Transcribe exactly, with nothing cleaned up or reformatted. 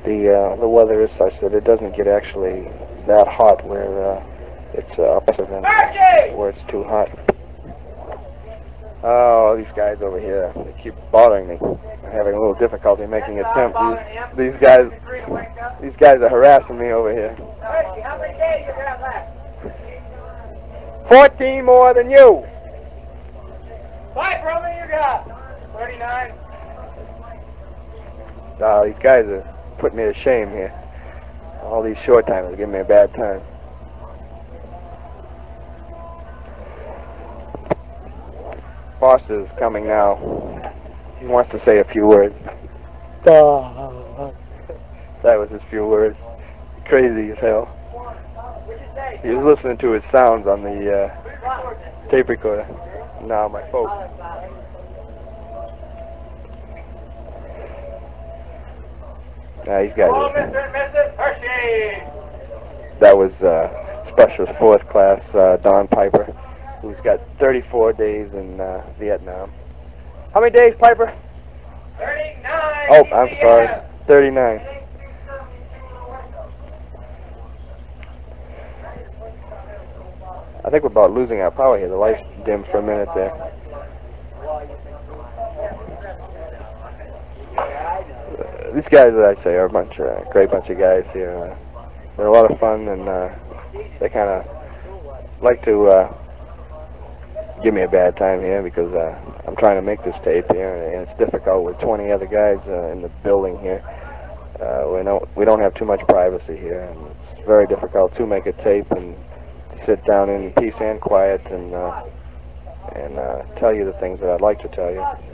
the uh, the weather is such that it doesn't get actually that hot where uh, it's uh, oppressive and where it's too hot. Oh, these guys over here, they keep bothering me. I'm having a little difficulty making a attempt. These, these guys, these guys are harassing me over here. How many days you got left? Fourteen more than you. Five, how many you got? Thirty-nine. Oh, these guys are putting me to shame here. All these short timers are giving me a bad time. Foster's coming now. He wants to say a few words. That was his few words. Crazy as hell. He was listening to his sounds on the uh, tape recorder. Now my folks. Now these guys. Hello, Are, Mister and Missus Hershey. that was uh, Specialist Fourth Class uh, Don Piper, who's got thirty-four days in uh, Vietnam. How many days, Piper? Thirty-nine. Oh, I'm sorry. thirty-nine. I think we're about losing our power here. The lights dimmed for a minute there. Uh, these guys, as I say, are a bunch of uh, great bunch of guys here. Uh, they're a lot of fun, and uh, they kind of like to uh, give me a bad time here because uh, I'm trying to make this tape here, and it's difficult with twenty other guys uh, in the building here. Uh, we don't we don't have too much privacy here, and it's very difficult to make a tape and to sit down in peace and quiet and uh, and uh, tell you the things that I'd like to tell you.